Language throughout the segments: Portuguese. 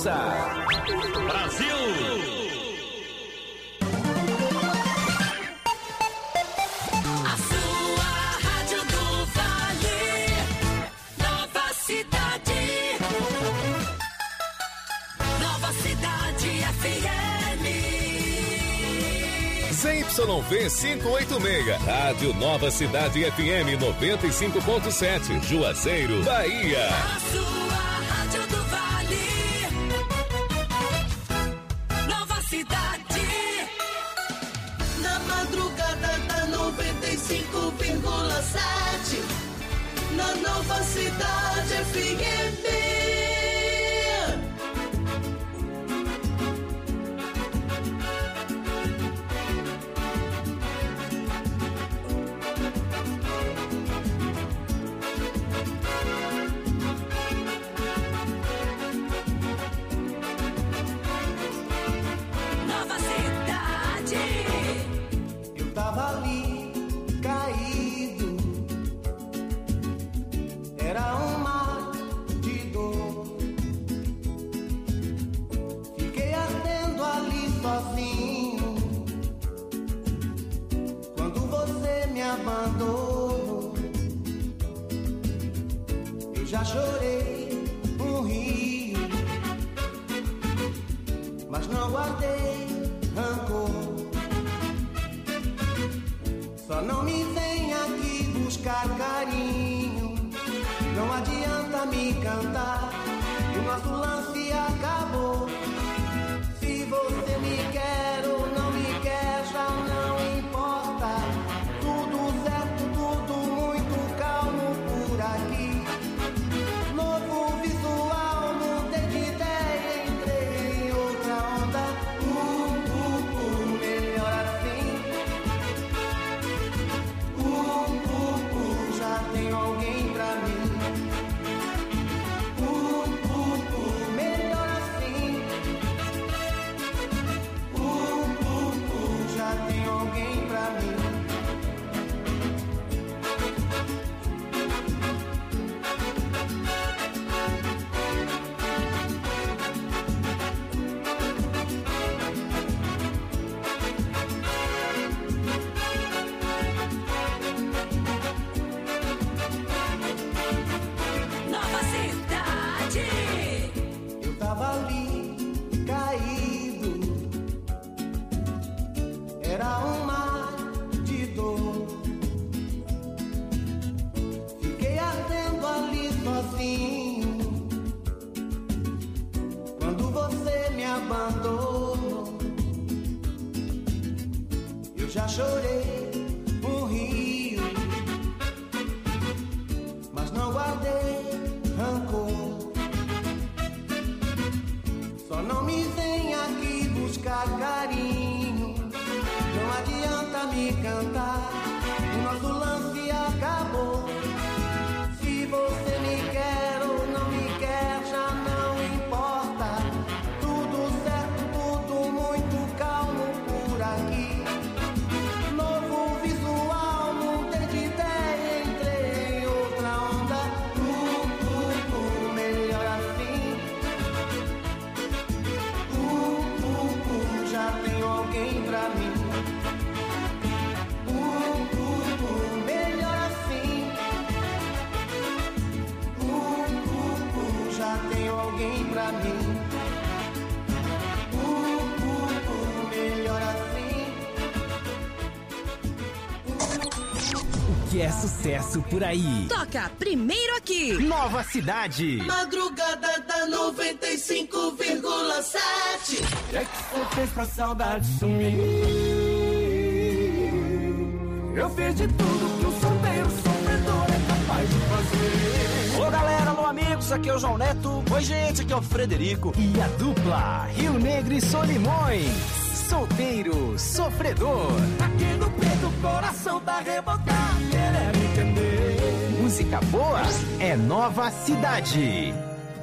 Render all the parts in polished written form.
Brasil! A sua Rádio do Vale, Nova Cidade. Nova Cidade FM. ZYV 586, Rádio Nova Cidade FM 95.7, Juazeiro, Bahia. A sua Rádio do Vale, Nova Cidade. Na madrugada da 95,7, na Nova Cidade FM. Nova Cidade. Eu tava ali, caído, era um mar de dor. Fiquei ardendo ali sozinho, quando você me abandonou. Eu já chorei um rio, mas não guardei rancor. Só não me vem aqui buscar carinho, não adianta me cantar, o nosso lance acabou. Se você me quer ou não me quer, já não importa. Tudo certo, tudo muito calmo por aqui. Novo visual, mudei de ideia, entrei em outra onda. Melhor assim. Já tenho alguém pra mim. Melhor assim. Já tenho alguém pra mim. Nova Cidade. Eu tava ali, caído, era um mar de dor. Fiquei ardendo ali sozinho, quando você me abandonou. Eu já chorei um rio, mas não guardei rancor. Só não me vem aqui buscar carinho, não adianta me cantar, o nosso lance acabou. Se você me quer ou não me quer, já não importa. Tudo certo, tudo muito calmo por aqui. Novo visual, mudei de ideia, entrei em outra onda. Melhor assim. Já tenho alguém pra mim. Melhor assim. Já tenho alguém pra mim. Melhor assim. O que é sucesso por aí? Toca primeiro aqui. Nova Cidade. Madrugada da 95,7. O que é que você fez pra saudade sumir? Eu fiz de tudo que um solteiro sofredor é capaz de fazer. Ô galera, alô amigos, aqui é o João Neto. Oi gente, aqui é o Frederico. E a dupla Rio Negro e Solimões. Solteiro Sofredor. Aqui no peito o coração tá revoltado, querendo entender. Música boa é Nova Cidade.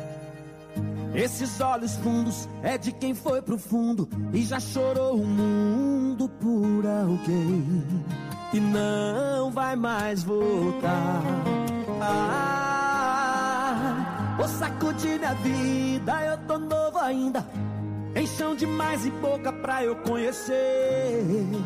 Esses olhos fundos é de quem foi pro fundo e já chorou o mundo por alguém e não vai mais voltar. Vou sacudir minha vida, eu tô novo ainda em chão demais e boca pra eu conhecer.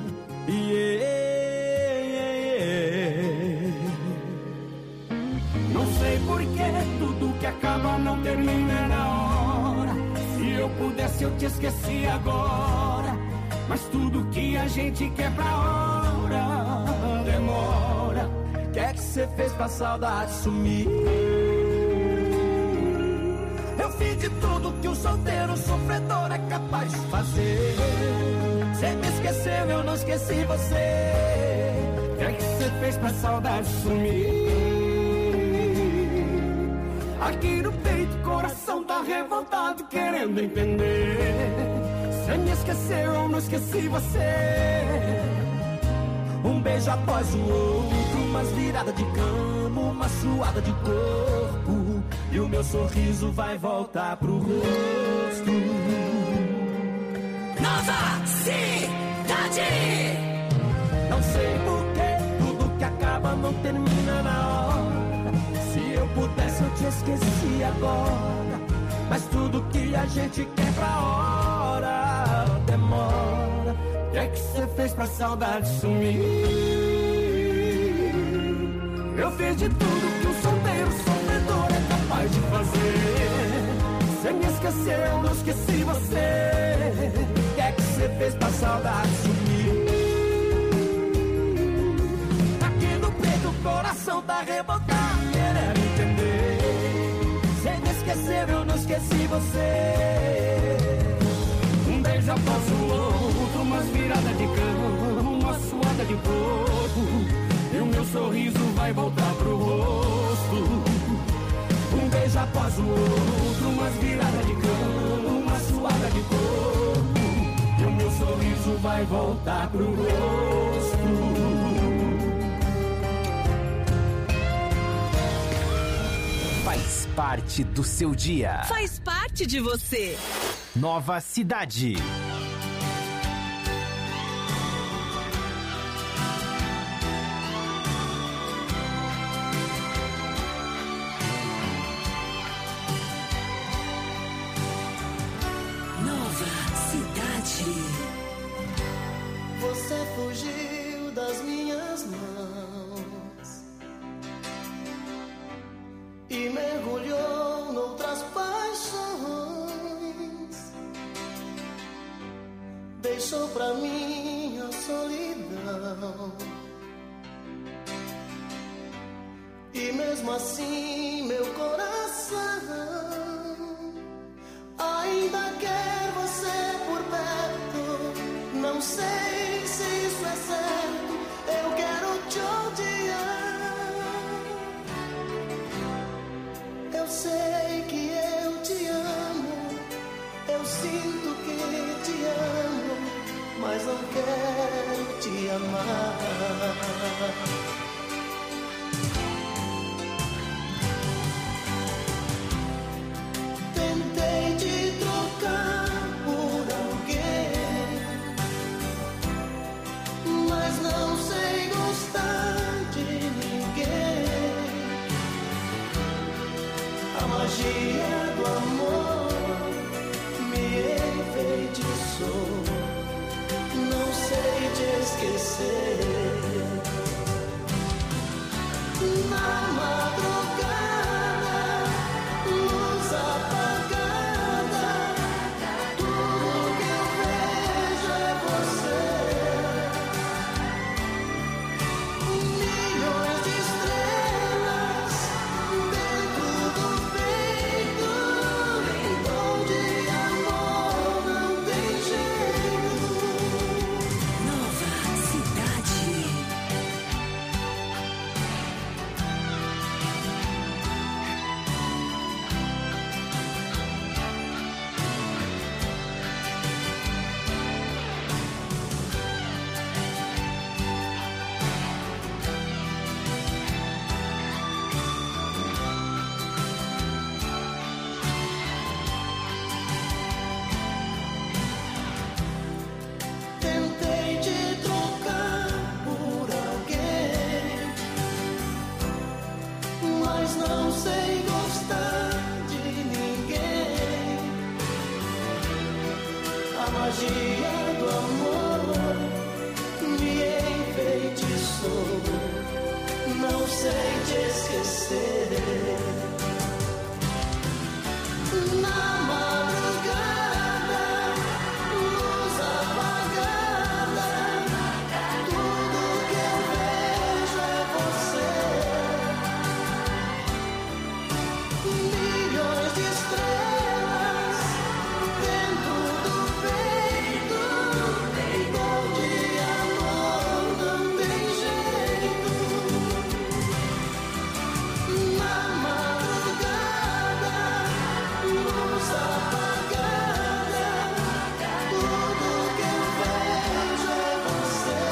Não sei porquê, tudo que acaba não termina na hora. Se eu pudesse eu te esqueci agora, mas tudo que a gente quer pra hora demora. O que é que você fez pra saudade sumir? Eu fiz de tudo que um solteiro sofredor é capaz de fazer. Você me esqueceu, eu não esqueci você. O que é que você fez pra saudade sumir? Aqui no peito, coração tá revoltado, querendo entender. Você me esqueceu, eu não esqueci você. Um beijo após o outro, umas viradas de cama, uma suada de corpo, e o meu sorriso vai voltar pro rosto. Nova Cidade. Não sei porquê, tudo que acaba não termina na hora. Se eu pudesse eu te esqueci agora, mas tudo que a gente quer pra hora demora. O que é que você fez pra saudade sumir? Eu fiz de tudo que um solteiro sofredor é capaz de fazer. Você me esqueceu, eu não esqueci você. O que é que você fez pra saudade sumir? Aqui no peito o coração tá revoltado, querendo entender. Você me esqueceu, eu não esqueci você. Um beijo após o outro, umas viradas de cama, uma suada de corpo, e o meu sorriso vai voltar pro rosto. Um beijo após o outro, umas viradas de cama, uma suada de corpo, e o meu sorriso vai voltar pro rosto. Faz parte do seu dia. Faz parte de você. Nova Cidade. Você fugiu das minhas mãos e mergulhou noutras paixões. Deixou pra mim a solidão, e mesmo assim meu coração ainda quer você por perto. Não sei se isso é certo, eu quero te odiar. Eu sei que eu te amo, eu sinto que te amo, mas não quero te amar. Tentei te trocar por alguém, mas não sei gostar de ninguém. A magia do amor me enfeitiçou, não sei te esquecer. A magia do amor me enfeitiçou. Não sei te esquecer. Na madrugada, luz apagada, tudo que eu vejo é você. Milhões de estrelas dentro do peito, igual de amor não tem jeito. Na madrugada, luz apagada, tudo que eu vejo é você.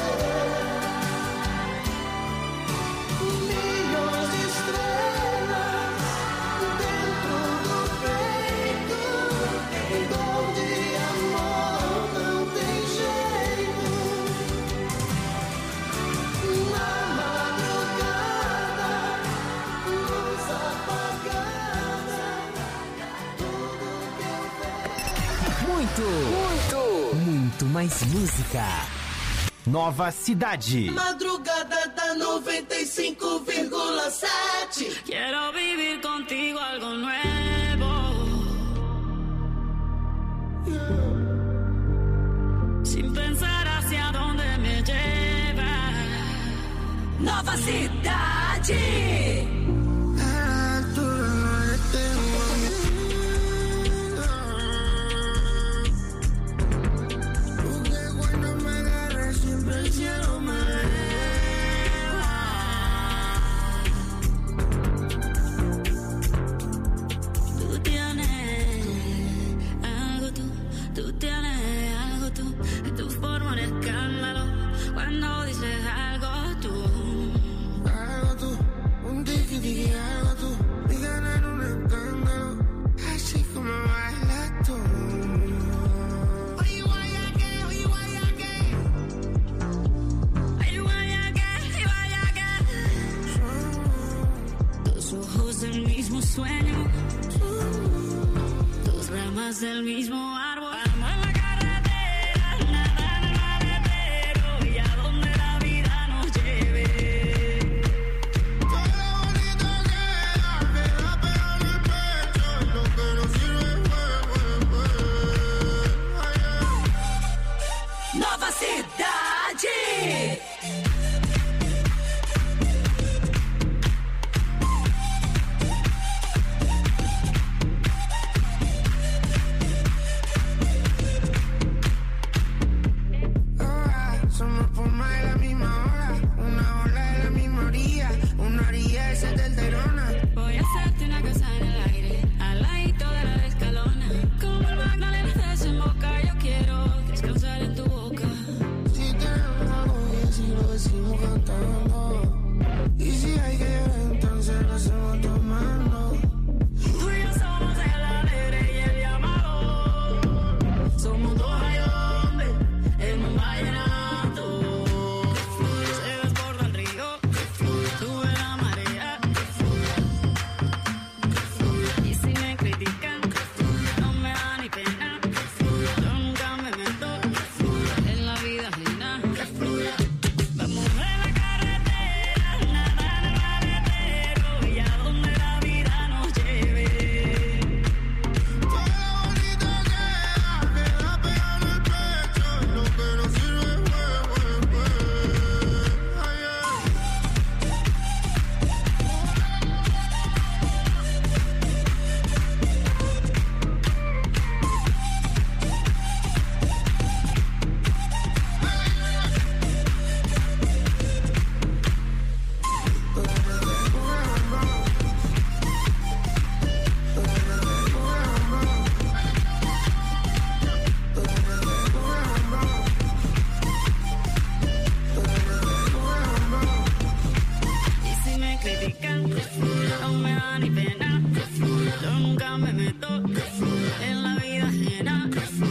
Milhões de estrelas dentro do peito, igual de amor não tem jeito. Na madrugada, luz apagada, tudo que eu Muito mais música. Nova Cidade. Madrugada da 95,7. Quiero vivir contigo algo nuevo. Sin pensar hacia dónde me lleva. Nova Cidade. Porque cuando me agarras siempre el cielo me eleva. Tú tienes algo tú tienes algo tú. Tu forma de escándalo cuando dices algo tú. Algo tú, un tiki-tiki, algo tú. Y ganar un escándalo, así como bailas tú. Oye, guayaque, oye, guayaque. Ay, guayaque, tus ojos del mismo sueño, tus ramas del mismo árbol. Vamos en la carretera, nada en el maletero y a donde la vida nos lleve. Todo lo bonito queda pegado en el pecho. Y lo que no sirve fue. Nova Cidade. Somos puma de la misma hora, una ola de la misma orilla, una orilla de ser del Terona. Voy a hacerte una casa en el aire, al ladito de la escalona. Como el Magdalena desemboca, yo quiero descansar en tu boca. Si tenemos algo bien, si lo decimos cantando. Y si hay que llorar, entonces lo hacemos tomando. Tú y yo somos el alegre y el llamado. Somos dos hombres en un vallenato. Se desborda el río, sube la marea. Y si me critican, no me da ni pena. Yo nunca me meto en la vida ajena. Vamos en la carretera, nada en el maletero y a donde la vida nos lleve. Todo lo bonito queda pegado en el pecho. Y lo que no sirve fue. Y si me critican, no me da ni pena. Yo nunca me meto en la vida ajena.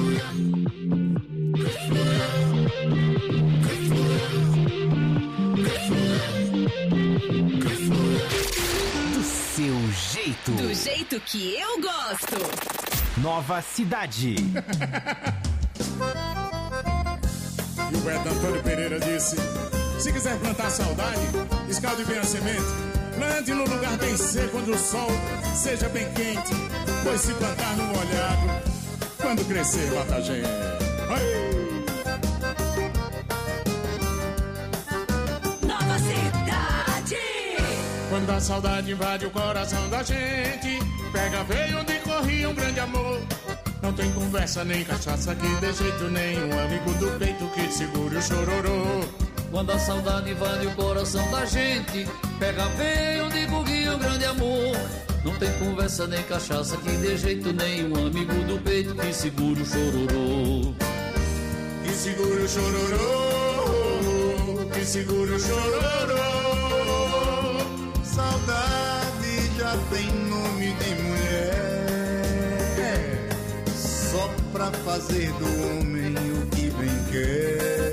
Do seu jeito. Do jeito que eu gosto. Nova Cidade. E o poeta Antônio Pereira disse: se quiser plantar saudade, escalde bem a semente. Plante no lugar bem seco, onde o sol seja bem quente. Pois se plantar no molhado, quando crescer mata a gente. Nova Cidade. Quando a saudade invade o coração da gente, pega veio onde corria um grande amor. Não tem conversa nem cachaça que de jeito nenhum, amigo do peito que segure o chororô. Quando a saudade invade o coração da gente, pega veio onde corria um grande amor. Não tem conversa nem cachaça que de jeito nenhum, amigo do peito que segure o chororô. Que segure o chororô, que segure o chororô. Saudade já tem nome de mulher, só pra fazer do homem o que bem quer.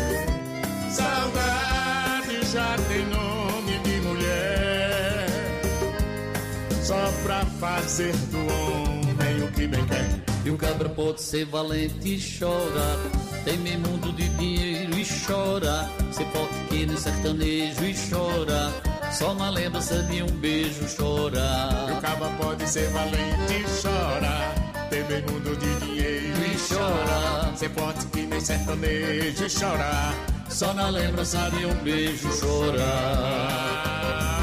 Saudade já tem nome de mulher, só pra fazer do homem o que bem quer. E o cabra pode ser valente e chorar, tem meio mundo de dinheiro e chora. Ser forte que no sertanejo e chora, só na lembrança de um beijo chora. E o cabra pode ser valente e chora, tem meio mundo de dinheiro e chora. Ser forte que nem sertanejo e chora, só na lembrança de um beijo chorar.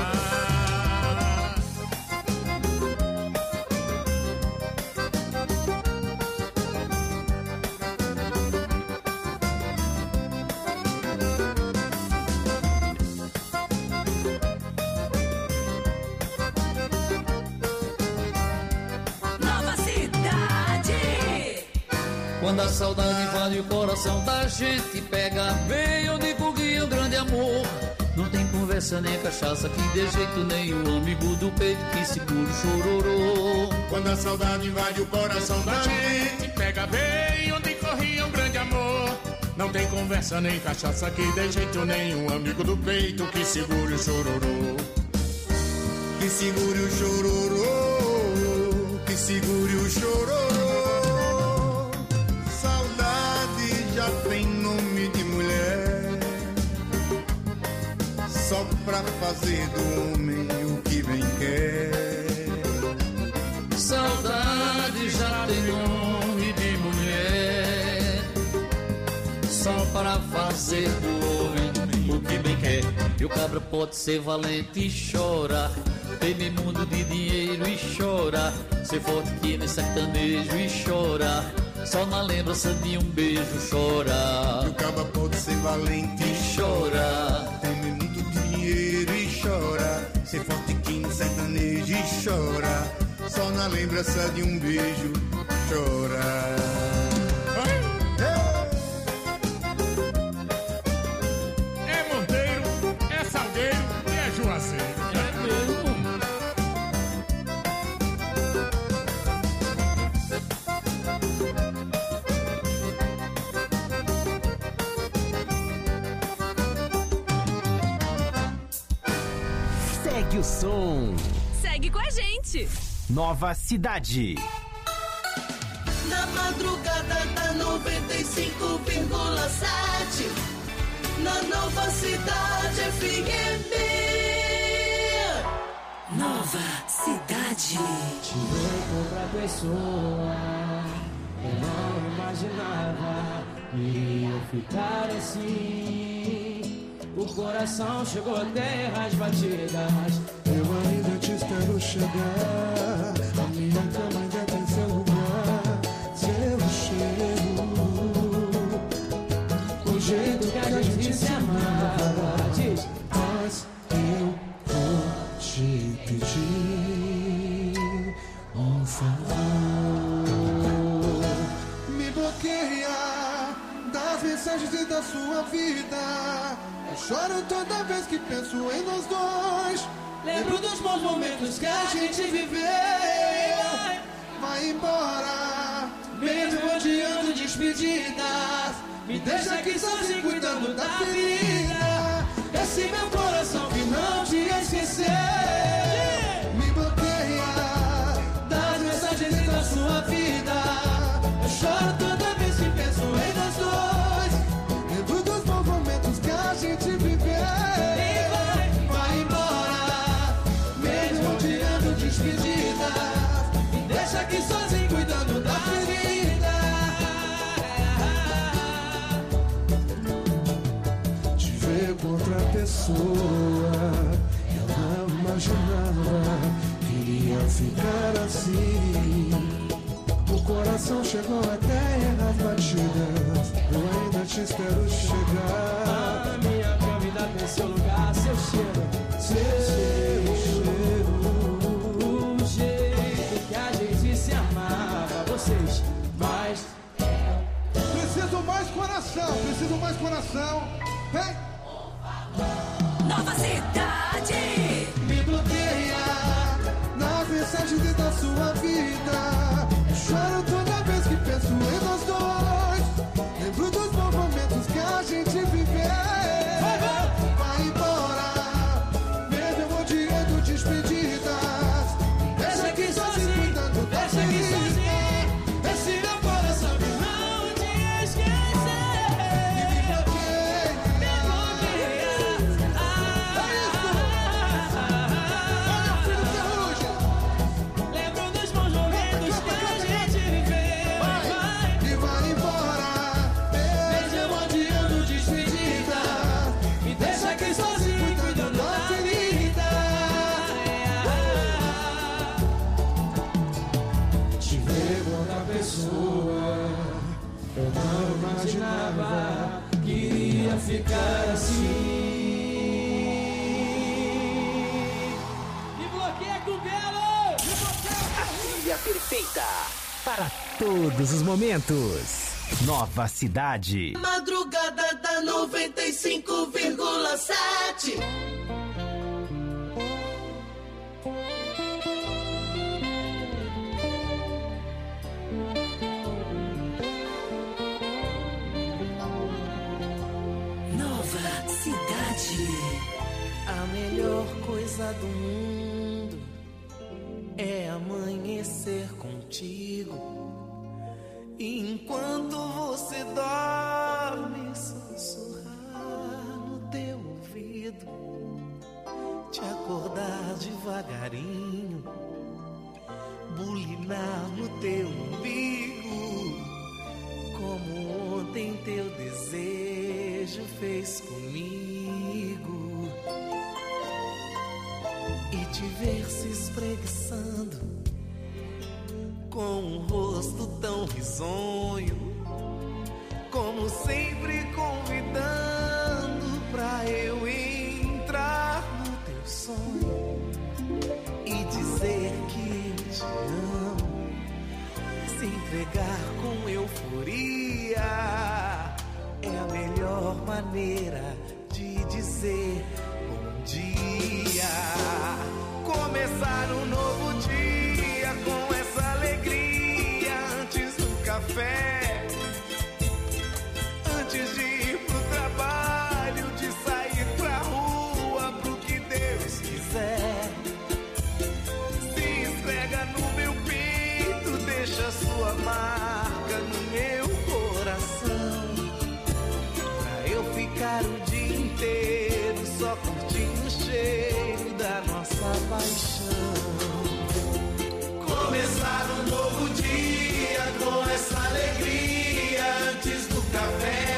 Quando a saudade invade o coração da gente, pega bem onde corria um grande amor. Não tem conversa nem cachaça que de jeito nenhum, amigo do peito que segura o chororô. Quando a saudade invade o coração da gente, pega bem onde corria um grande amor. Não tem conversa nem cachaça que de jeito nenhum, amigo do peito que segure o chororô. Que segure o chororô, que segure o chororô. Já tem nome de mulher, só pra fazer do homem o que bem quer. Saudade já tem nome de mulher, só para fazer do homem o que bem quer. E o cabra pode ser valente e chorar, tem meio mundo de dinheiro e chora. Ser forte que nem sertanejo e chora, só na lembrança de um beijo chora. E o cabra pode ser valente e chora, tem muito dinheiro e chora. Ser forte que nem sertanejo e chora, só na lembrança de um beijo chora. É Monteiro, é Salgueiro e é Juazeiro. É mesmo? Segue o som. Segue com a gente. Nova Cidade. Na madrugada da 95,7. Na Nova Cidade FM. Nova Cidade. Te ver com outra pessoa, eu não imaginava que ia ficar assim. O coração chegou até as batidas. Eu ainda te espero chegar. A minha cama ainda tem seu lugar, seu cheiro, o jeito que a gente se amava. Diz, mas eu vou te pedir um favor. Me bloqueia das mensagens e da sua vida. Eu choro toda vez que penso em nós dois. Lembro dos bons momentos que a gente viveu. Vai embora, mesmo odiando despedidas. Me deixa aqui sozinho cuidando da vida. Esse meu coração que não te esqueceu. Me bloqueia das mensagens da sua vida. Eu choro toda vez que penso pessoa. Eu não imaginava que iria ficar assim. O coração chegou até as batidas. Eu ainda te espero chegar. Minha cama tem seu lugar, seu cheiro. Seu cheiro. O jeito que a gente se amava. Vocês mais. Preciso mais coração, preciso mais coração. Vem! Nova Cidade. Me bloqueia nas mensagens da sua vida. Choro toda vez que penso em nós dois. Lembro dos bons momentos que a gente viveu. Vai embora, mesmo odiando despedidas. Deixa aqui sozinho, cuidando da deixa aqui sozinho. Esse meu coração que não te esquecer. Me bloqueia. Lembro dos bons momentos que a gente viveu. E vai embora, mesmo odiando despedida. Me deixa aqui sozinho, cuidando da vida. Te ver com outra pessoa. Eu não imaginava Que iria ficar assim. Me bloqueia com Belo! A trilha perfeita para todos os momentos. Nova Cidade. Madrugada da 95,7. Nova Cidade. A melhor coisa do mundo é amanhecer contigo. E enquanto você dorme, sussurrar no teu ouvido, te acordar devagarinho, bulinar no teu umbigo, como ontem teu desejo fez comigo. E te ver se espreguiçando com um rosto tão risonho, como sempre convidando pra eu entrar no teu sonho e dizer que te amo, se entregar com euforia. É a melhor maneira de dizer bom dia. Começar um novo dia com essa alegria antes do café, antes de ir pro trabalho, de sair pra rua, pro que Deus quiser. Se esfrega no meu peito, deixa sua marca no meu coração, pra eu ficar o dia inteiro só curtindo o cheiro da nossa paixão. Começar um novo dia com essa alegria antes do café,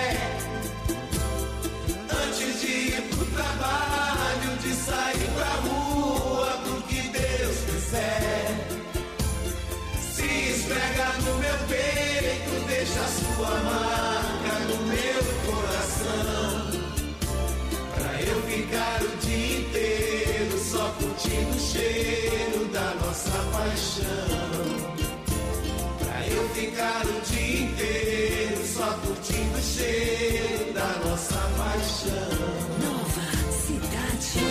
antes de ir pro trabalho, de sair pra rua, pro que Deus quiser. Se esfrega no meu peito, deixa sua marca no meu coração, pra eu ficar o dia inteiro só curtindo o cheiro da nossa paixão. Pra eu ficar o dia inteiro só curtindo o cheiro da nossa paixão. Nova Cidade.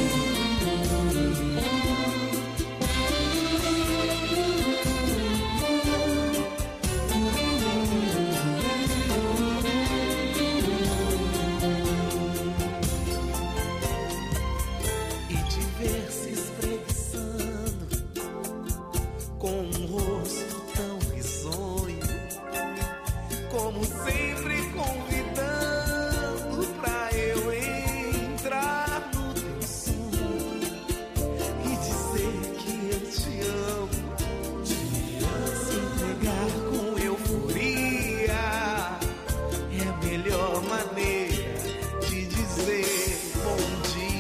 E te ver se espreguiçando com um rosto tão risonho, como sempre convidando pra eu entrar no teu sonho e dizer que eu te amo, se entregar com euforia. É a melhor maneira de dizer bom dia.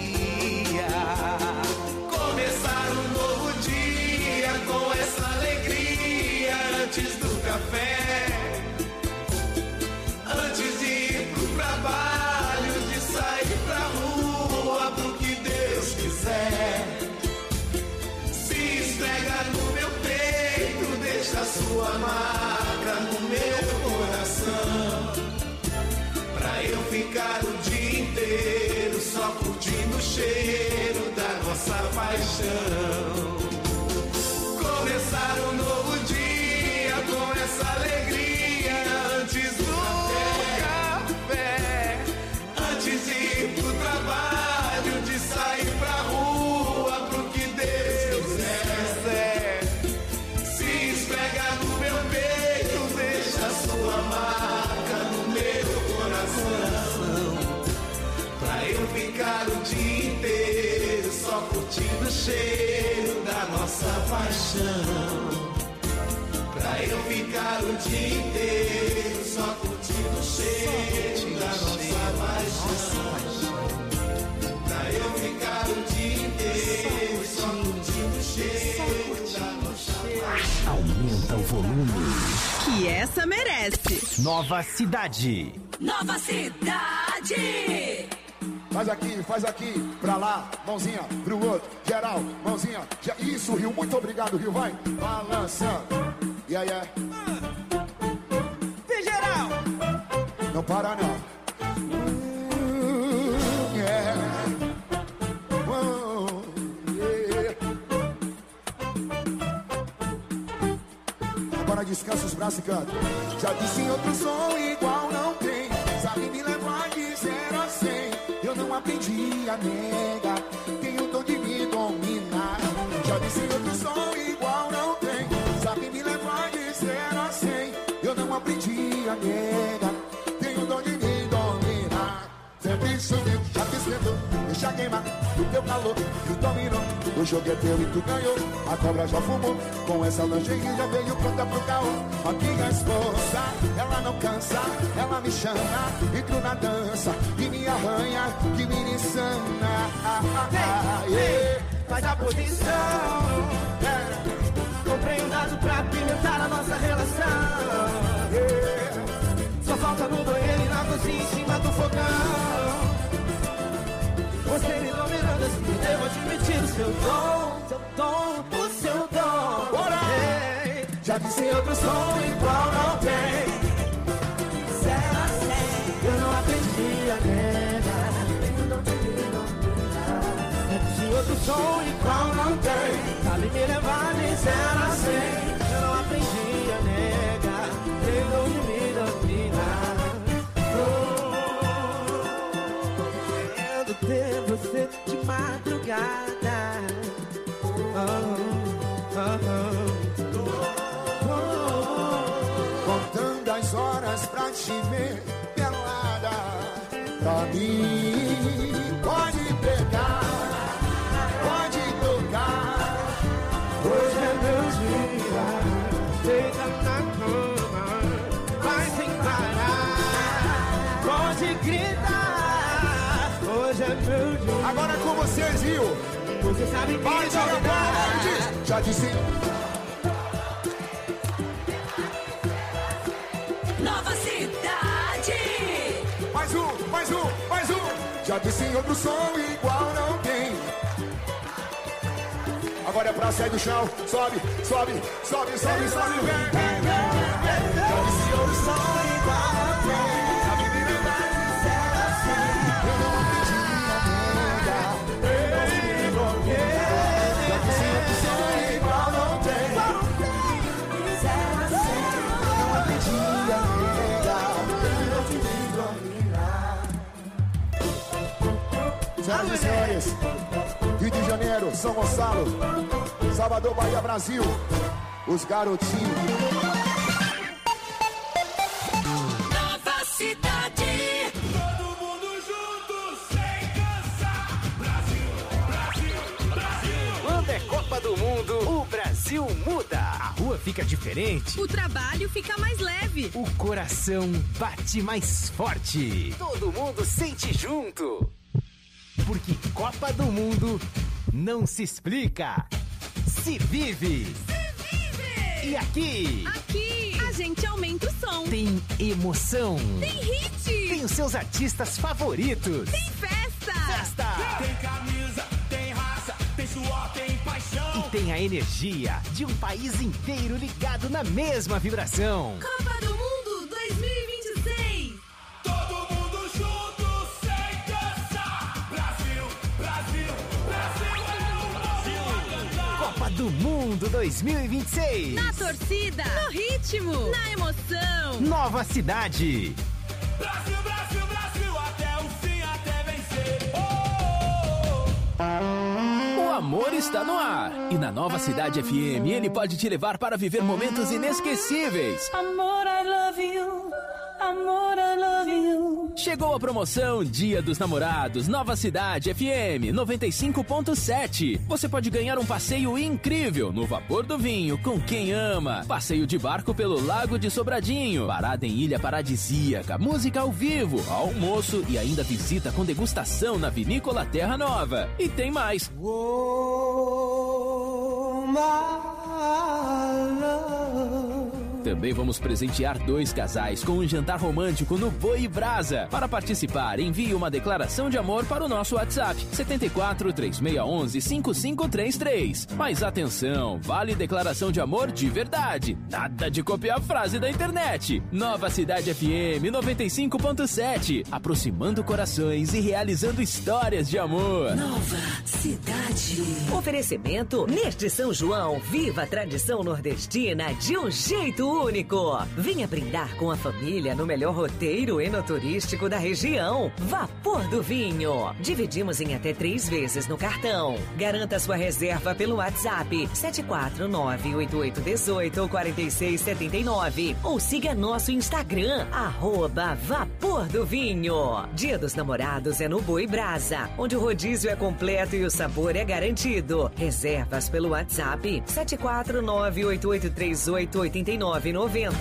paixão. Começar um novo dia com essa alegria antes do café, antes de ir pro trabalho, de sair pra rua, pro que Deus quiser. Se esfrega no meu peito, deixa sua marca no meu coração, pra eu ficar o dia inteiro só curtindo o cheiro da nossa paixão. Pra eu ficar o dia inteiro só curtindo o cheiro da nossa paixão. Pra eu ficar o dia inteiro só curtindo o cheiro da nossa paixão. Aumenta o volume. Que essa merece. Nova Cidade. Nova Cidade. Faz aqui, pra lá, mãozinha pro outro, geral, mãozinha, isso, Rio, muito obrigado, Rio, vai, balançando, yeah. Vem, geral! Não para não, yeah. Agora descansa os braços e canta. Já disse em outro som igual não tem, sabe me levar de 0 a 100. Eu não aprendi a negar, tenho o dom de me dominar. Já disse em outro som igual não tem, sabe me levar de 0 a 100. Eu não aprendi a negar, tenho o dom de me dominar. Sempre subiu, já te esquentou, deixa queimar o teu calor, tu dominou. O jogo é teu e tu ganhou, a cobra já fumou, com essa lingerie já veio pronta pro caô. Aqui a esposa, ela não cansa, ela me chama, entro na dança e me arranha, que me insana. Faz a posição. Comprei um dado pra pimentar a nossa relação. Só falta no banheiro e na cozinha em cima do fogão. Você me dominando assim, devo admitir o seu dom, o seu dom. Bora! Já disse outro som igual não tem. 0 a 100, eu não aprendi a negar. Já disse outro som igual não tem. Sabe me levar de 0 a 100. Eu não aprendi a negar. Tenho de me dominar. Ter você de madrugada. Contando as horas pra te ver pelada. Pra mim pode pegar, pode tocar. Hoje é meu dia, deita na cama, vai sem parar. Pode gritar, hoje é meu dia. Agora é com vocês, viu? Você sabe que vai jogar bola, já disse. Nova Cidade. Mais um. Já disse em outro som igual não tem. Agora é pra sair do chão. Sobe. Já disse outro som igual não tem. Sabe me levar de 0 a 100. Eu não aprendi a negar. Já disse outro som igual não tem. 0 a 100. Eu não aprendi a negar. Senhoras e senhores, Rio de Janeiro, São Gonçalo, Salvador, Bahia, Brasil, os garotinhos. Nova Cidade. Todo mundo junto, sem cansar. Brasil. Quando é Copa do Mundo, o Brasil muda. A rua fica diferente. O trabalho fica mais leve. O coração bate mais forte. Todo mundo sente junto. Porque Copa do Mundo não se explica, se vive. E aqui a gente aumenta o som. Tem emoção. Tem hit. Tem os seus artistas favoritos. Tem festa. Tem camisa, tem raça, tem suor, tem paixão. E tem a energia de um país inteiro ligado na mesma vibração. Copa do Mundo 2026. Todo mundo junto, sem cansar. Brasil é o Brasil. do Mundo 2026. Na torcida, no ritmo, na emoção. Nova Cidade. Brasil, Brasil, Brasil, até o fim, até vencer. O amor está no ar. E na Nova Cidade FM, ele pode te levar para viver momentos inesquecíveis. Amor, I love you. Amor, I love you. Chegou a promoção Dia dos Namorados, Nova Cidade FM 95.7. Você pode ganhar um passeio incrível no Vapor do Vinho com quem ama. Passeio de barco pelo Lago de Sobradinho. Parada em Ilha Paradisíaca. Música ao vivo, almoço e ainda visita com degustação na Vinícola Terra Nova. E tem mais. Também vamos presentear 2 casais com um jantar romântico no Boi e Brasa. Para participar, envie uma declaração de amor para o nosso WhatsApp 74 3611 5533. Mas atenção, vale declaração de amor de verdade. Nada de copiar a frase da internet. Nova Cidade FM 95.7, aproximando corações e realizando histórias de amor. Nova Cidade. Oferecimento Neste São João, viva a tradição nordestina de um jeito único. Venha brindar com a família no melhor roteiro enoturístico da região. Vapor do Vinho. Dividimos em até 3 vezes no cartão. Garanta sua reserva pelo WhatsApp 749-8818-4679 ou siga nosso Instagram @Vapor do Vinho. Dia dos Namorados é no Boi Brasa, onde o rodízio é completo e o sabor é garantido. Reservas pelo WhatsApp 749-8838-8990.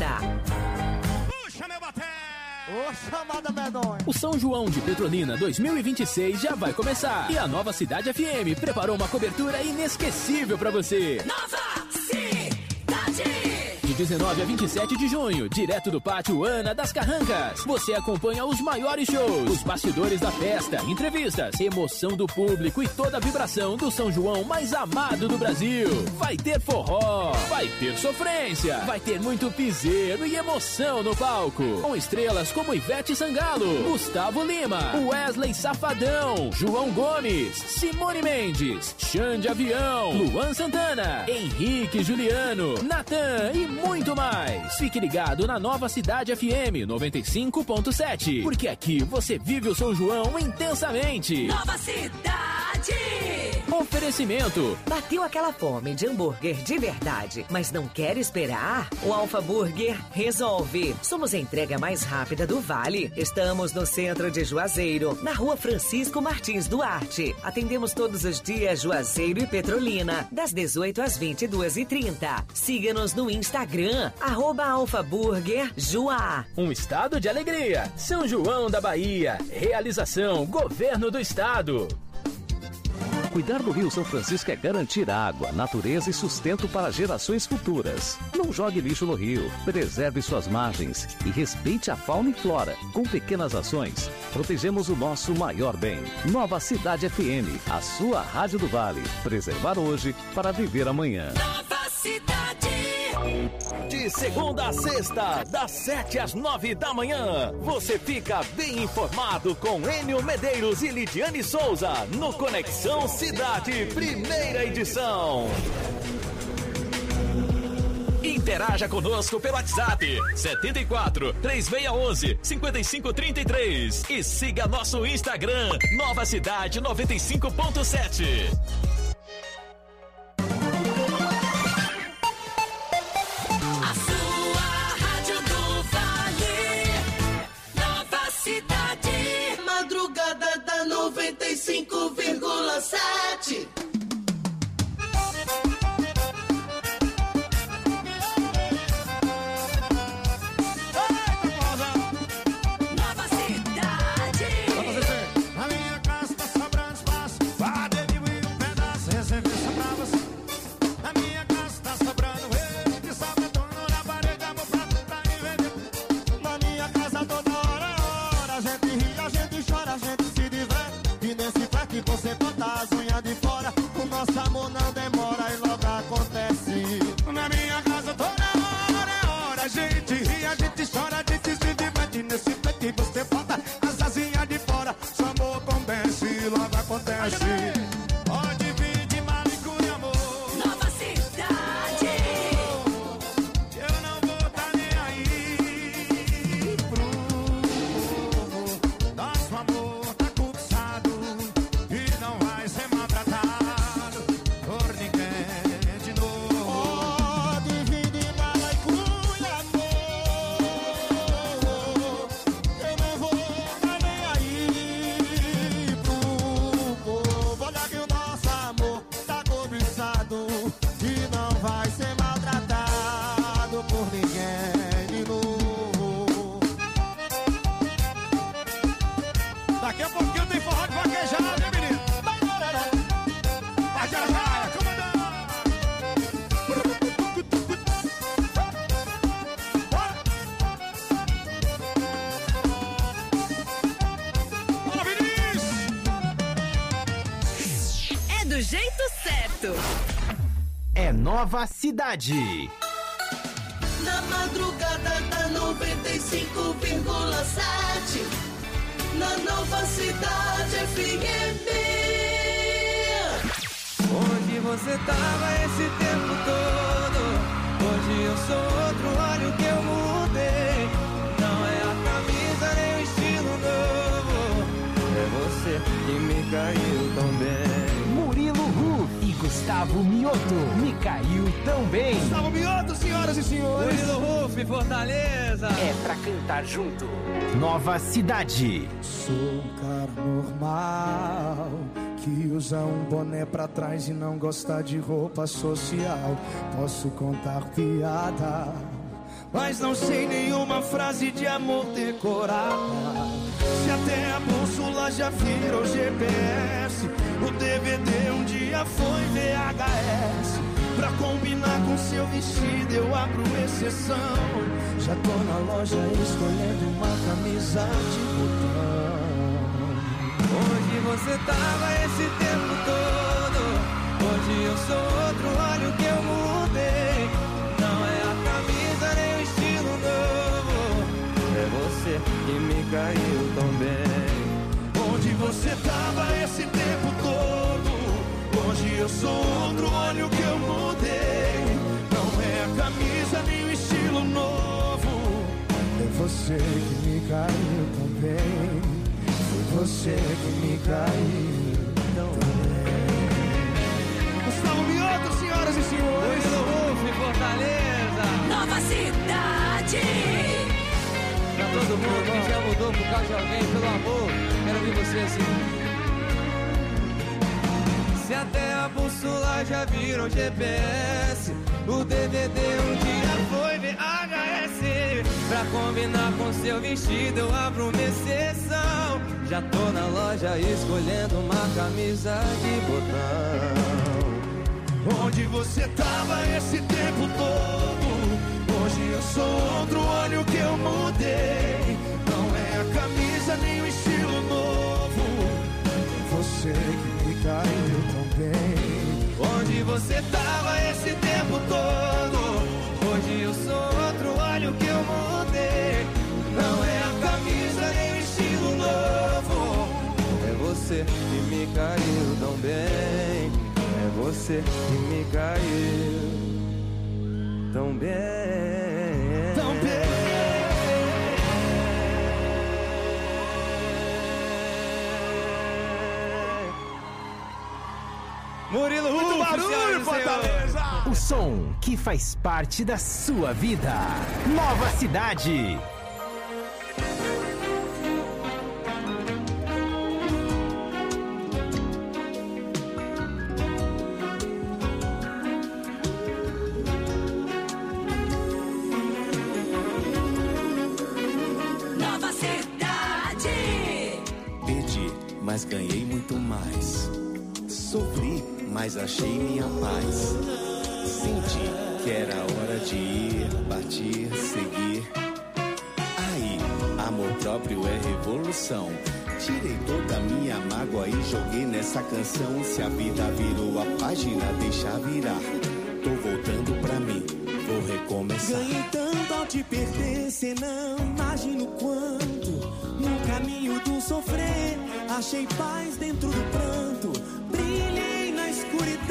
Puxa, meu baté! Ô, chamada medonha. O São João de Petrolina 2026 já vai começar. E a Nova Cidade FM preparou uma cobertura inesquecível pra você. Nova Cidade. De 19 a 27 de junho, direto do Pátio Ana das Carrancas. Você acompanha os maiores shows, os bastidores da festa, entrevistas, emoção do público e toda a vibração do São João mais amado do Brasil. Vai ter forró, vai ter sofrência, vai ter muito piseiro e emoção no palco. Com estrelas como Ivete Sangalo, Gustavo Lima, Wesley Safadão, João Gomes, Simone Mendes, Xande Avião, Luan Santana, Henrique Juliano, Natan e muito mais. Fique ligado na Nova Cidade FM 95.7, porque aqui você vive o São João intensamente. Nova Cidade. Oferecimento. Bateu aquela fome de hambúrguer de verdade, mas não quer esperar? O Alfa Burger resolve. Somos a entrega mais rápida do Vale. Estamos no centro de Juazeiro, na Rua Francisco Martins Duarte. Atendemos todos os dias Juazeiro e Petrolina, das 18 às 22h30. Siga-nos no Instagram, @AlfaBurgerJuá. Um estado de alegria. São João da Bahia. Realização Governo do Estado. Cuidar do Rio São Francisco é garantir água, natureza e sustento para gerações futuras. Não jogue lixo no rio, preserve suas margens e respeite a fauna e flora. Com pequenas ações, protegemos o nosso maior bem. Nova Cidade FM, a sua rádio do Vale. Preservar hoje para viver amanhã. Nova Cidade. De segunda a sexta, das 7 às 9 da manhã, você fica bem informado com Enio Medeiros e Lidiane Souza no Conexão Cidade, primeira edição. Interaja conosco pelo WhatsApp 74 3611 5533 e siga nosso Instagram Nova Cidade 95.7. Madrugada da 95,7. Nova Cidade. A minha casa tá sobrando espaço. Vai diminuir um pedaço. do jeito certo. É Nova Cidade. Na madrugada da 95,7. Na Nova Cidade FM. Onde você tava esse tempo todo? Hoje eu sou outro, olha o que eu mudei. Não é a camisa nem o estilo novo, é você que me caiu tão bem. Murilo Ruf e Gustavo Mioto. Me caiu tão bem. Gustavo Mioto, senhoras e senhores. Murilo Ruf, Fortaleza. É pra cantar junto. Nova Cidade. Sou um cara normal que usa um boné pra trás e não gosta de roupa social. Posso contar piada, mas não sei nenhuma frase de amor decorada. Se até a bússola já virou GPS, o DVD um dia foi VHS. Pra combinar com seu vestido eu abro exceção. Já tô na loja escolhendo uma camisa de botão. Onde você tava esse tempo todo? Hoje eu sou outro, olha o que eu mudei. Não é a camisa nem o estilo novo, é você que me caiu tão bem. Onde você tava esse tempo todo? Hoje eu sou outro, olha o que eu mudei. Não é a camisa nem o estilo novo, é você que me caiu tão bem. Foi você que me caiu tão bem. Gustavo Mioto, senhoras e senhores. Murilo Ruf, Fortaleza. Nova Cidade. Pra todo mundo que já mudou por causa de alguém, pelo amor, quero ouvir você assim. Se até a bússola já virou GPS, o DVD um dia foi VHS. Pra combinar com seu vestido eu abro uma exceção. Já tô na loja escolhendo uma camisa de botão. Onde você tava esse tempo todo? Hoje eu sou outro, olha o que eu mudei. Não é a camisa nem o estilo novo, é você que me caiu tão bem. Onde você tava esse tempo todo? Hoje eu sou outro, olha o que eu mudei. Não é a camisa nem o estilo novo, é você que me caiu tão bem. É você que me caiu tão bem. Tão bem. Murilo Ruf, muito barulho, Fortaleza! O som que faz parte da sua vida. Nova Cidade. Nova Cidade. Perdi, mas ganhei muito mais. Sofri, mas achei minha paz. Senti que era hora de ir, partir, seguir. Aí, amor próprio é revolução. Tirei toda a minha mágoa e joguei nessa canção. Se a vida virou a página, deixa virar. Tô voltando pra mim, vou recomeçar. Ganhei tanto ao te perder, cê não imagino quanto. No caminho do sofrer, achei paz dentro do pranto. Brilhei na escuridão.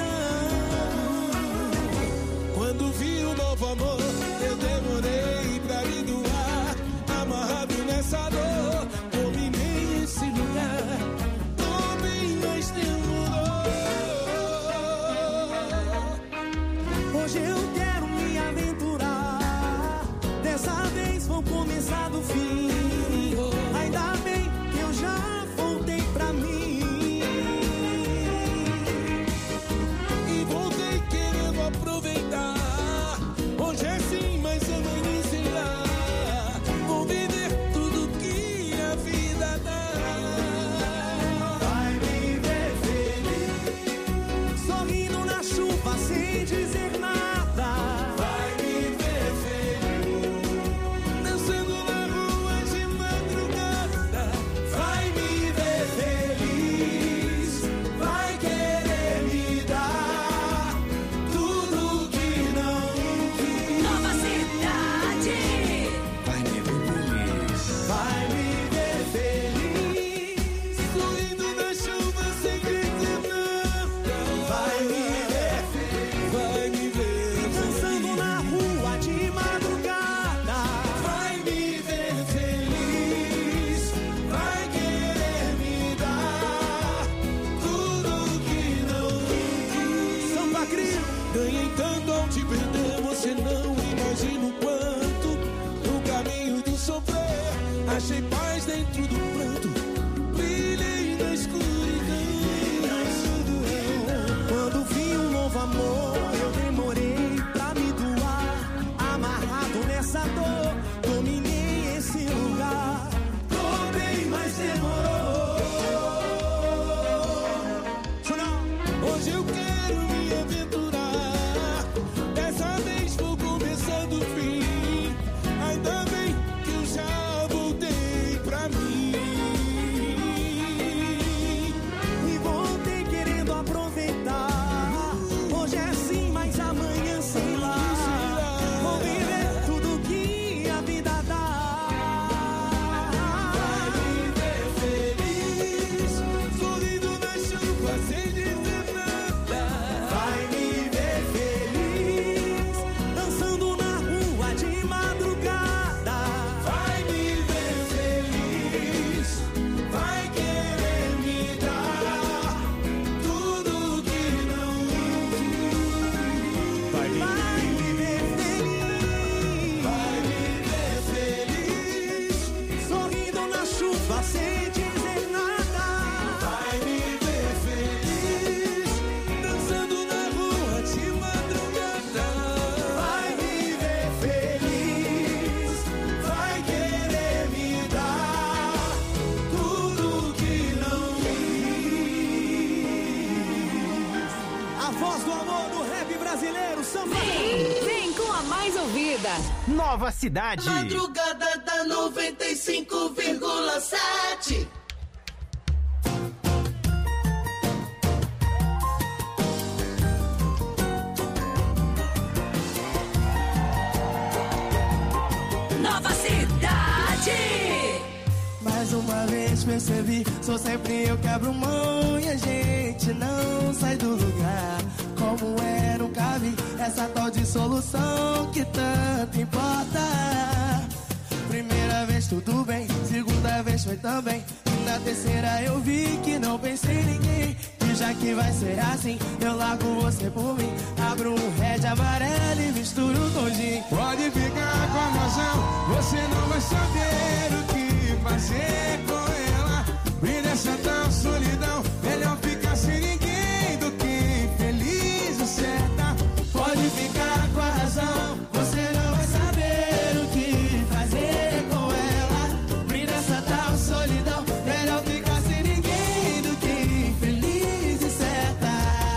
Quando vi o novo amor, eu demorei pra me doar. Amarrado nessa dor, dominei esse lugar. Tô bem, mas demorou. Hoje eu quero me aventurar. Dessa vez vou começar do fim. Ainda bem que eu já voltei pra mim. E voltei querendo aproveitar. Hoje é sim, mas amanhã será. Vou viver tudo que a vida dá. Vai me ver feliz, sorrindo na chuva sem dizer nada. Vai me ver feliz, dançando na rua achei paz dentro do pranto, brilhei na escuridão. Quando vi um novo amor, eu demorei pra me doar. Amarrado nessa dor, dominei esse lugar. Tomei, mas demorou. Hoje eu quero me aventurar. Dessa vez vou começando o fim. Ainda bem que eu já voltei pra mim. E voltei querendo aproveitar. Hoje é assim, mas amanhã sei lá. Vou viver tudo que a vida dá. Vai viver feliz, sorrindo na chuva sem dizer nada. Vai me ver feliz, dançando na rua de madrugada. Vai me ver feliz, vai querer me dar tudo que não tive. Vai me ver feliz, vai me ver feliz, sorrindo na chuva sem dizer nada. Vai me ver feliz, dançando na rua de madrugada. Vai me ver feliz, vai querer me dar tudo que não quis. A voz do amor do rap brasileiro, samba. Vem com a mais ouvida. Nova Cidade. Madrugada da 95,7. Nova Cidade. Mais uma vez percebi, sou sempre eu quebro mão e a gente não sai do lugar. Como é, nunca vi essa tal de solução que tanto importa. Primeira vez tudo bem, segunda vez foi também. E na terceira eu vi que não pensei em ninguém. E já que vai ser assim, eu largo você por mim. Abro um red amarelo e misturo com gin. Pode ficar com a razão, você não vai saber o que fazer com ela. E nessa tal solidão, melhor ficar sem ninguém do que infeliz e certa. Pode ficar com a razão, você não vai saber o que fazer com ela. E nessa tal solidão, melhor ficar sem ninguém do que infeliz e certa.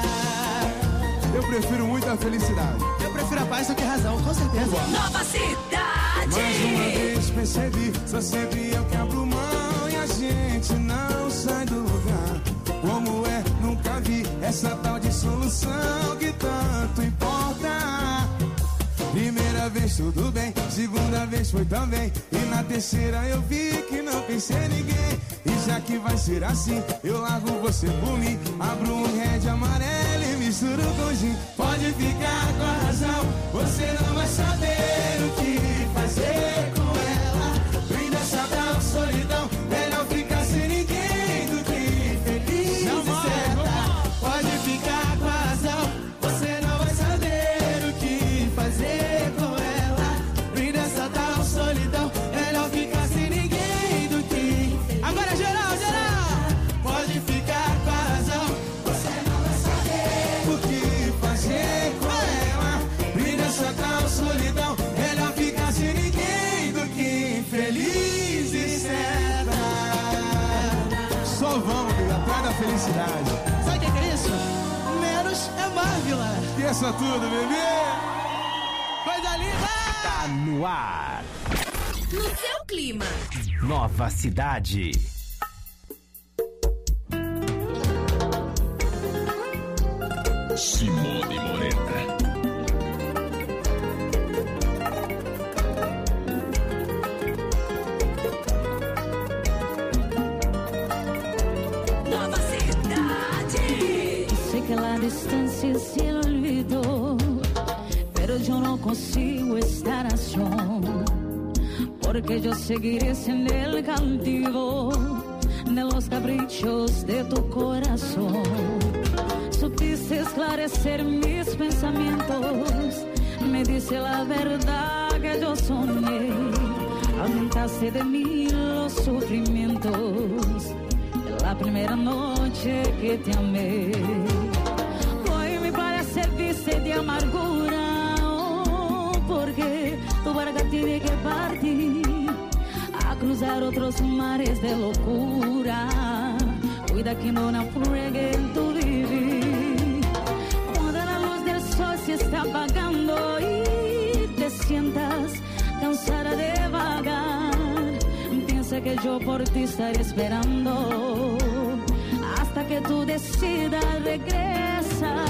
Eu prefiro muito a felicidade. Eu prefiro a paz do que a razão, com certeza. Nova Cidade. Mais uma vez percebi, só sempre eu quebro mão e a gente não sai do lugar. Como é, nunca vi essa tal de solução que tanto importa. Primeira vez tudo bem, segunda vez foi também. E na terceira eu vi que não pensei em ninguém. E já que vai ser assim, eu largo você por mim. Abro um red amarelo e misturo com gin. Pode ficar com a razão, você não vai saber o que fazer com ela. E nessa tal solidão, melhor ficar sem ninguém do que feliz e certa. Pode ficar com a razão, você não vai saber o que fazer com ela. E nessa tal solidão, melhor ficar sem ninguém do que... Agora geral, geral! Pode ficar com a razão, você não vai saber o que fazer com ela. E nessa tal solidão, melhor ficar sem ninguém do que infeliz e certa. Só vamos, filho, atrás da felicidade. Sabe o que é isso? Menos é mais, Vila. Esqueça tudo, bebê. Coisa linda! Tá no ar. No seu clima. Nova Cidade. Simone Moreta. Nova Cidade. Sé que la distancia es el olvido, pero yo no consigo esta razón, porque yo seguiré siendo el cautivo de los caprichos de tu corazón. Supiste esclarecer mis pensamientos, me dice la verdad que yo soñé, aumentaste de mí los sufrimientos de la primera noche que te amé. Hoy me parece viste de amargura, oh, porque tu barca tiene que partir a cruzar otros mares de locura. Cuida que no naufrague en tu vivir. Cuando la luz del sol se está apagando y te sientas cansada de vagar, piensa que yo por ti estaré esperando hasta que tú decidas regresar.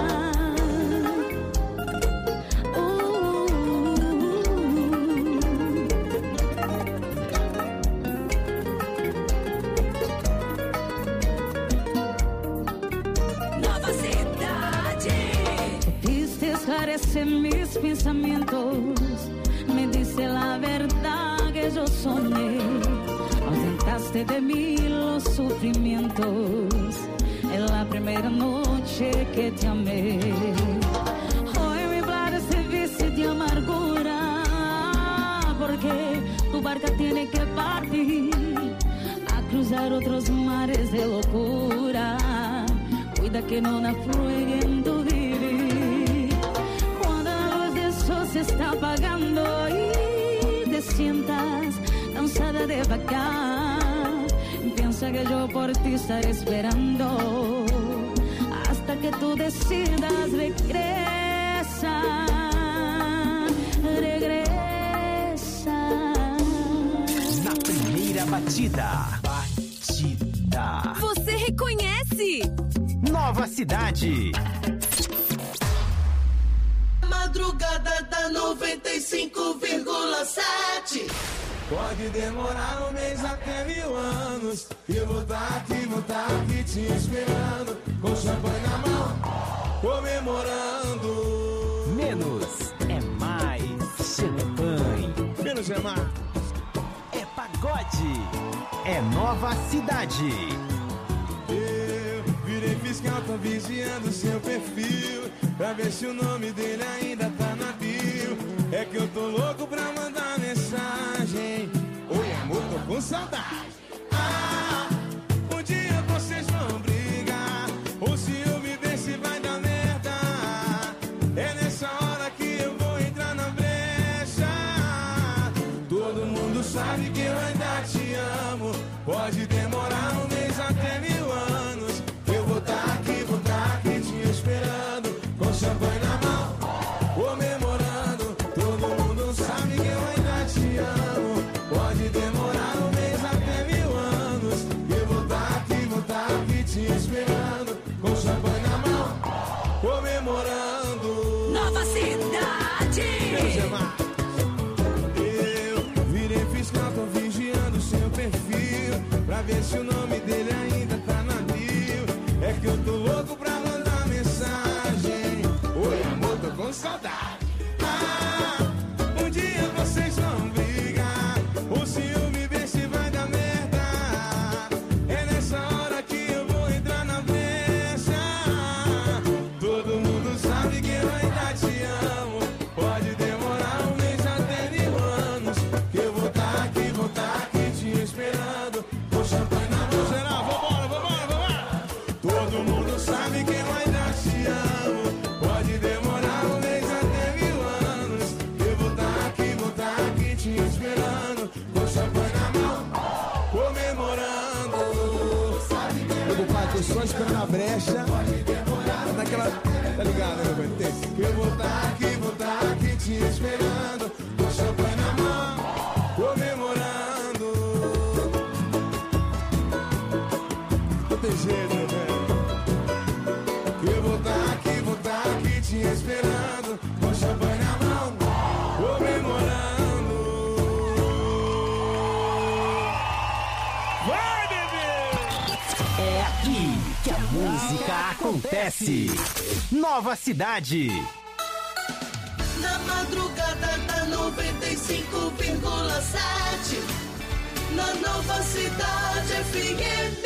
Nova Cidade. Pudiste esclarecer mis pensamientos, me dice la verdad que yo soñé. Ausentaste de mí los sufrimientos en la primera noche que te amé. Hoy mi barca se viste de amargura, porque tu barca tiene que partir a cruzar otros mares de locura. Cuida que no naufrague en tu vivir. Cuando la luz del sol se está apagando y te sientas cansada de vagar, piensa que yo por ti estaré esperando hasta que tú decidas regresar. Regresa. Na primeira batida. Você reconhece? Nova Cidade. Madrugada da 95,7. Pode demorar 1 mês até 1000 anos. Eu vou tá aqui te esperando, com champanhe na mão, comemorando. Menos é mais champanhe. Menos é mais. É pagode. É Nova Cidade. Eu virei fiscal, tô vigiando seu perfil, pra ver se o nome dele ainda tá na bio. É que eu tô louco pra mandar mensagem. Oi amor, tô com saudade. Ah, um dia vocês vão brigar, ou se eu me ver se vai dar merda. É nessa hora que eu vou entrar na brecha. Todo mundo sabe que eu ainda te amo. Pode demorar 1 mês até 1000 anos. Eu vou tá aqui te esperando, com champanhe na mão, comemorando. Todo mundo sabe que eu ainda te amo. Pode demorar 1 mês até 1000 anos. Eu vou tá aqui te esperando, com champanhe na mão, comemorando. Nova Cidade. Eu virei fiscal, tô vigiando seu perfil, pra ver se o nome dele ainda tá na bio. É que eu tô louco pra mandar mensagem. Oi amor, tô com saudade. Ah, um dia vocês vão brigar, ou se eu me ver se vai dar merda. É nessa hora que eu vou entrar na brecha. Todo mundo sabe que eu ainda te amo. Pode demorar 1 mês até 1000 anos. Que eu vou tá aqui te esperando, com champanhe na mão. Geral, vambora. Todo mundo sabe que eu ainda te amo. Pode demorar 1 mês até 1000 anos. Eu vou tá aqui te esperando, com champanhe na mão, comemorando. Eu vou pai, tô só esperando a brecha. Naquela, tá ligado, né, meu bem? Eu vou tá aqui te esperando, com champanhe na mão, comemorando. Não tem jeito, né, velho? Eu vou tá aqui te esperando, com champanhe na mão, comemorando. Vai, bebê! É aqui que a música acontece. Nova Cidade. Na madrugada da 95,7. Na Nova Cidade FM.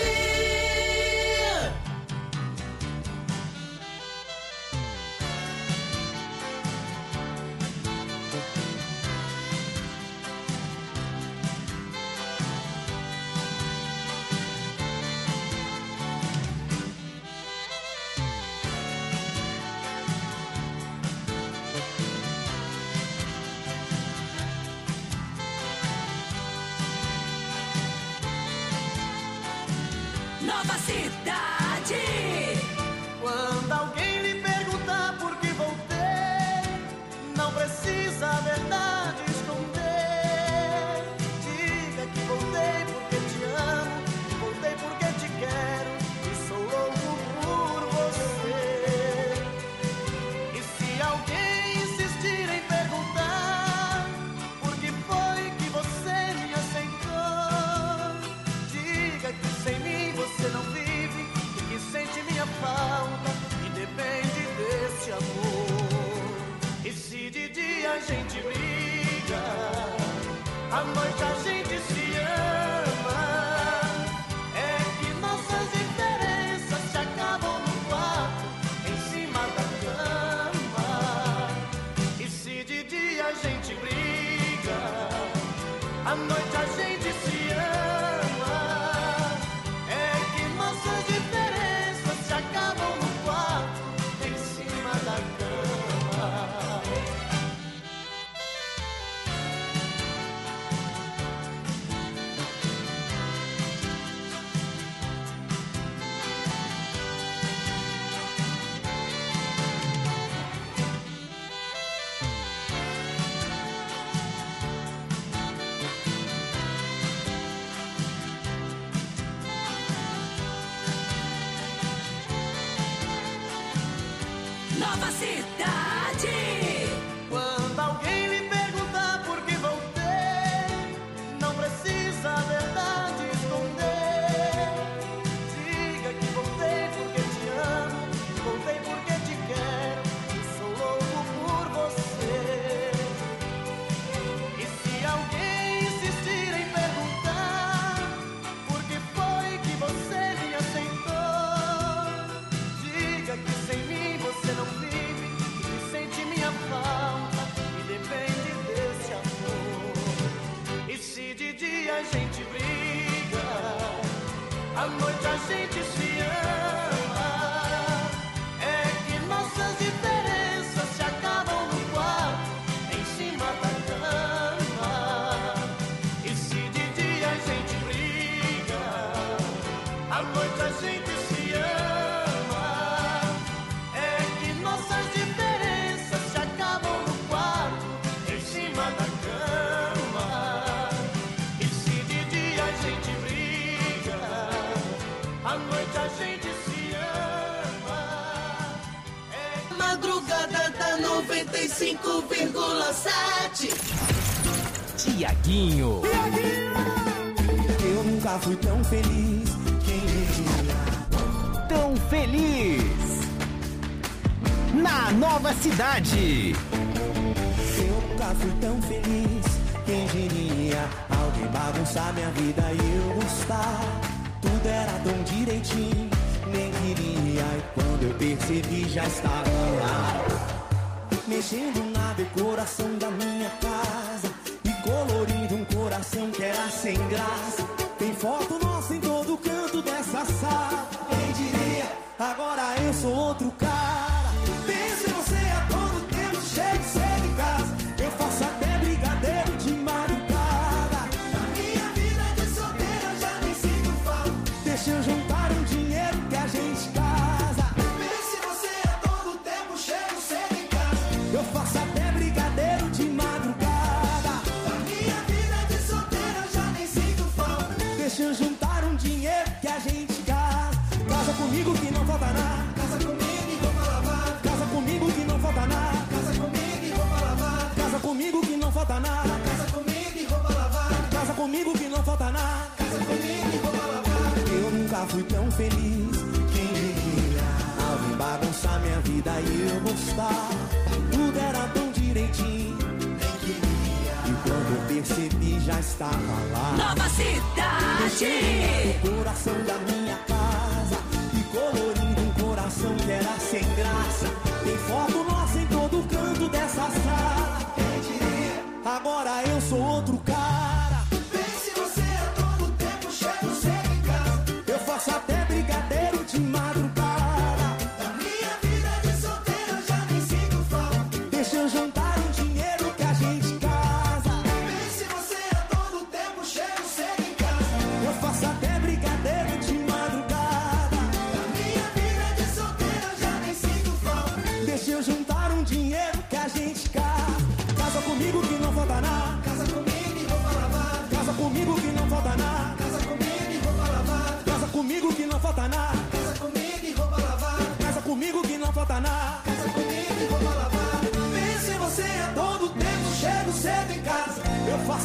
Nova Cidade. Quando alguém lhe perguntar por que voltei, não precisa a verdade esconder. Diga que voltei porque te amo, voltei porque te quero e sou louco por você. E se alguém insistir em perguntar por que foi que você me aceitou, diga que sem mim você não vive e que sente minha falta e depende desse amor. E se de dia a gente briga, à noite a gente se ama, é que nossas diferenças se acabam no quarto, em cima da cama. E se de dia a gente briga, à noite a gente se ama, é que nossas diferenças se acabam no quarto, em cima da cama. Nova Cidade. Quando alguém lhe perguntar por que voltei, não precisa a verdade esconder. Diga que voltei porque te amo, voltei porque te quero e sou louco por você. E se alguém insistir em perguntar por que foi que você me aceitou, diga que sem mim você não vive e sente minha falta e depende desse amor. E se de dia a gente briga, à noite a gente se ama, é que nossas diferenças se acabam no quarto, em cima da cama. E se de dia a gente briga, à noite a gente se ama, é que nossas diferenças se acabam no quarto, em cima da cama. E se de dia a gente briga, à noite a gente se ama. Madrugada da 95,7. Tiaguinho. Eu nunca fui tão feliz, quem diria? Tão feliz. Na Nova Cidade. Eu nunca fui tão feliz, quem diria? Alguém bagunçar minha vida e eu gostar. Tudo era tão direitinho, nem queria. E quando eu percebi já estava lá, mexendo na decoração da minha casa e colorindo um coração que era sem graça. Tem foto nossa em todo canto dessa sala. Quem diria? Agora eu sou outro cara. Pense você a todo tempo, chego cedo em casa. Eu faço até brigadeiro de madrugada. Na minha vida de solteira eu já nem sinto falta. Deixa eu juntar um dinheiro que a gente casa. Pense você a todo tempo, chego cedo em casa. Eu faço até brigadeiro de madrugada. Na minha vida de solteira eu já nem sinto falta. Deixa eu juntar um dinheiro que a gente casa. Casa comigo que não falta nada. Casa comigo e roupa lavada. Casa comigo que não falta nada. Casa comigo e roupa lavada. Casa comigo que não falta nada. Casa comigo e roupa lavada. Casa comigo que não falta nada. Casa comigo e roupa lavada. Eu nunca fui tão feliz, quem diria? Alguém bagunçar minha vida e eu gostar. Tudo era tão direitinho, nem queria. E quando eu percebi já estava lá. Nova Cidade. O coração da minha casa e colorindo um coração que era sem graça. Tem foto nossa em todo canto dessa sala. Quem diria? Agora eu sou outro cara. Pense você a todo tempo, chego cedo em casa. Eu faço até brigadeiro de madrugada. Na minha vida de solteiro eu já nem sinto falta. Deixa eu juntar um dinheiro que a gente casa. Pense você a todo tempo, chego cedo em casa. Eu faço até brigadeiro de madrugada.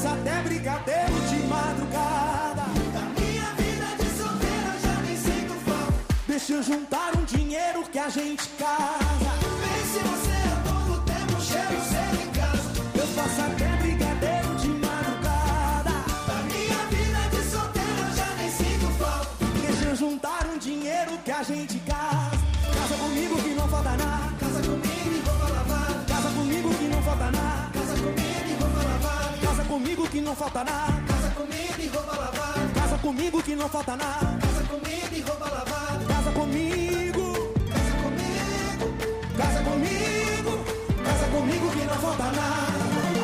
faço até brigadeiro de madrugada. Da minha vida de solteira já nem sinto falta. Deixa eu juntar um dinheiro que a gente casa. Vê se você a todo tempo cheiro seu em casa. Eu faço até brigadeiro de madrugada. Da minha vida de solteira já nem sinto falta. Deixa eu juntar um dinheiro que a gente casa. Casa comigo que não falta nada. Casa comigo e roupa lavada. Casa comigo que não falta nada. Casa comigo e roupa lavada. Casa comigo que não falta nada. Casa comigo e roupa lavada. Casa comigo que não falta nada. Casa comigo e roupa lavada. Casa comigo. Casa comigo. Casa comigo. Casa comigo que não falta nada.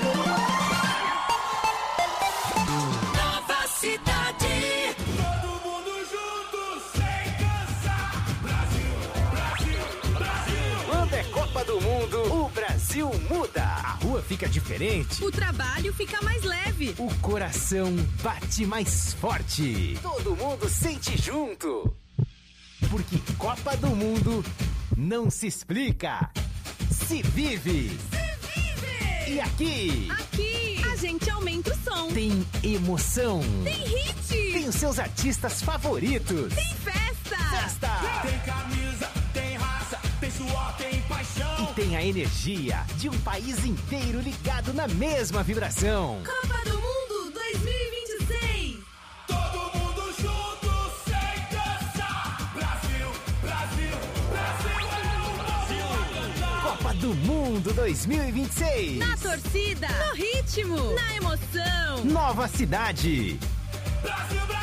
Nova cidade. Todo mundo junto, sem cansar. Brasil, Brasil, Brasil. Quando é Copa do Mundo, o Brasil muda. A rua fica diferente. O trabalho fica mais leve. O coração bate mais forte. Todo mundo sente junto. Porque Copa do Mundo não se explica, se vive. E aqui a gente aumenta o som. tem emoção. Tem hit. Tem os seus artistas favoritos. Tem festa. Tem camisa, tem raça, tem suor, tem paixão. E tem a energia de um país inteiro ligado na mesma vibração. Copa do Mundo 2026. Todo mundo junto, sem cansar. Brasil, Brasil, Brasil é o povo a cantar. Copa do Mundo 2026. Na torcida. No ritmo. Na emoção. Nova cidade. Brasil, Brasil.